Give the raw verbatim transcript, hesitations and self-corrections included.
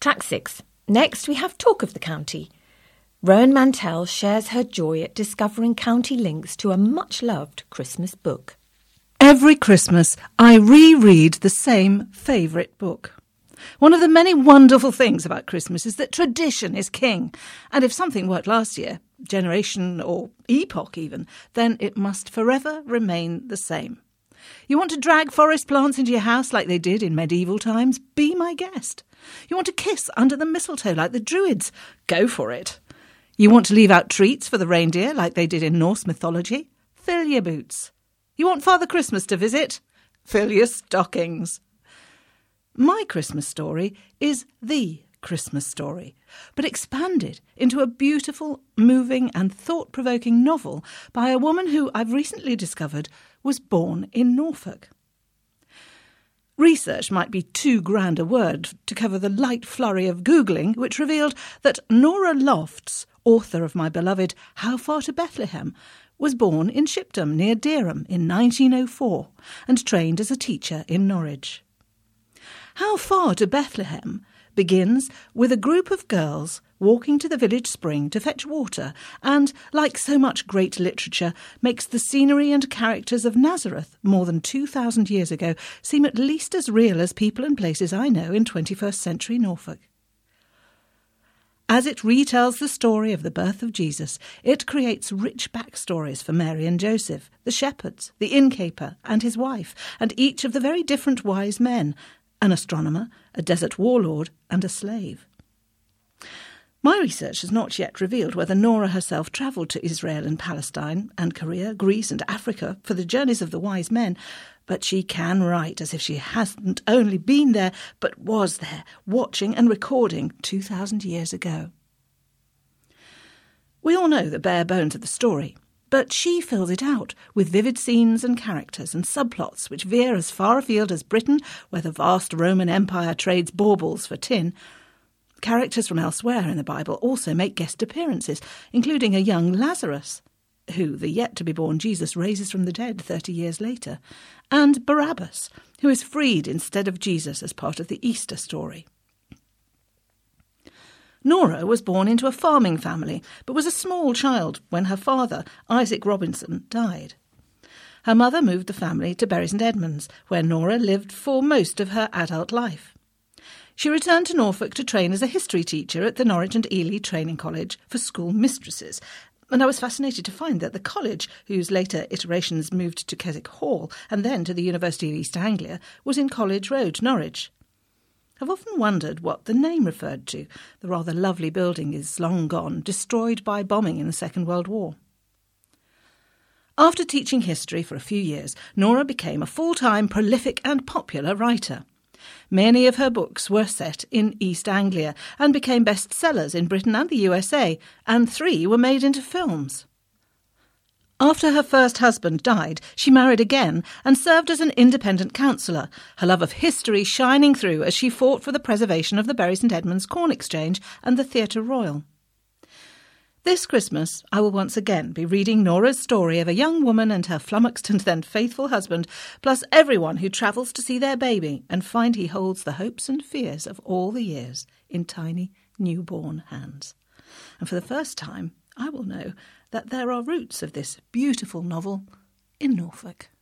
Track six. Next, we have Talk of the County. Rowan Mantell shares her joy at discovering county links to a much-loved Christmas book. Every Christmas, I reread the same favourite book. One of the many wonderful things about Christmas is that tradition is king. And if something worked last year, generation or epoch even, then it must forever remain the same. You want to drag forest plants into your house like they did in medieval times? Be my guest. You want to kiss under the mistletoe like the Druids? Go for it. You want to leave out treats for the reindeer like they did in Norse mythology? Fill your boots. You want Father Christmas to visit? Fill your stockings. My Christmas story is the Christmas story, but expanded into a beautiful, moving and thought-provoking novel by a woman who I've recently discovered was born in Norfolk. Research might be too grand a word to cover the light flurry of Googling, which revealed that Nora Lofts, author of my beloved How Far to Bethlehem, was born in Shipdham near Dereham in nineteen oh four and trained as a teacher in Norwich. How Far to Bethlehem begins with a group of girls walking to the village spring to fetch water and, like so much great literature, makes the scenery and characters of Nazareth more than two thousand years ago seem at least as real as people and places I know in twenty-first century Norfolk. As it retells the story of the birth of Jesus, it creates rich backstories for Mary and Joseph, the shepherds, the innkeeper and his wife, and each of the very different wise men, an astronomer, a desert warlord, and a slave. My research has not yet revealed whether Nora herself travelled to Israel and Palestine and Korea, Greece and Africa for the journeys of the wise men, but she can write as if she hasn't only been there, but was there, watching and recording two thousand years ago. We all know the bare bones of the story, but she fills it out with vivid scenes and characters and subplots which veer as far afield as Britain, where the vast Roman Empire trades baubles for tin. Characters from elsewhere in the Bible also make guest appearances, including a young Lazarus, who the yet-to-be-born Jesus raises from the dead thirty years later, and Barabbas, who is freed instead of Jesus as part of the Easter story. Nora was born into a farming family, but was a small child when her father, Isaac Robinson, died. Her mother moved the family to Bury St Edmunds, where Nora lived for most of her adult life. She returned to Norfolk to train as a history teacher at the Norwich and Ely Training College for school mistresses, and I was fascinated to find that the college, whose later iterations moved to Keswick Hall and then to the University of East Anglia, was in College Road, Norwich. I've often wondered what the name referred to. The rather lovely building is long gone, destroyed by bombing in the Second World War. After teaching history for a few years, Nora became a full-time, prolific and popular writer. Many of her books were set in East Anglia and became bestsellers in Britain and the U S A, and three were made into films. After her first husband died, she married again and served as an independent councillor, her love of history shining through as she fought for the preservation of the Bury St Edmunds Corn Exchange and the Theatre Royal. This Christmas, I will once again be reading Nora's story of a young woman and her flummoxed and then faithful husband, plus everyone who travels to see their baby and find he holds the hopes and fears of all the years in tiny, newborn hands. And for the first time, I will know that there are roots of this beautiful novel in Norfolk.